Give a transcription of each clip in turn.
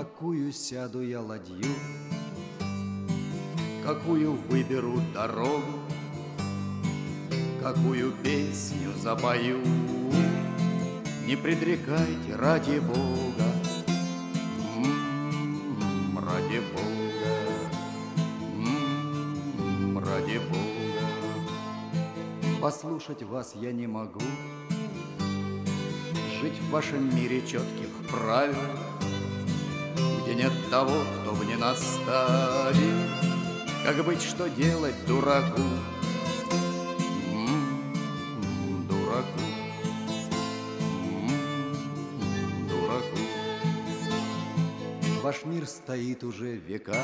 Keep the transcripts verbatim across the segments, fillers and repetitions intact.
какую сяду я ладью, какую выберу дорогу, какую песню запою. Не предрекайте, ради Бога, м-м, ради Бога, м-м, ради Бога. Послушать вас я не могу, жить в вашем мире четких правил, где нет того, кто мне наставил, как быть, что делать дураку, м-м, дураку, м-м, дураку. Ваш мир стоит уже века,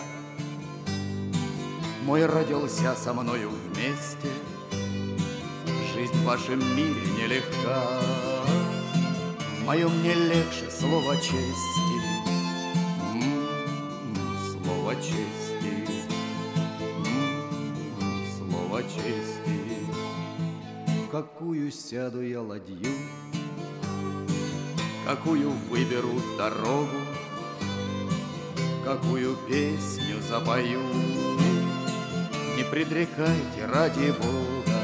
мой родился со мною вместе. Жизнь в вашем мире нелегка, в моем не легче слово чести, м-м, слово чести, м-м, слово чести. В какую сяду я ладью, какую выберу дорогу, какую песню запою. Не предрекайте, ради Бога,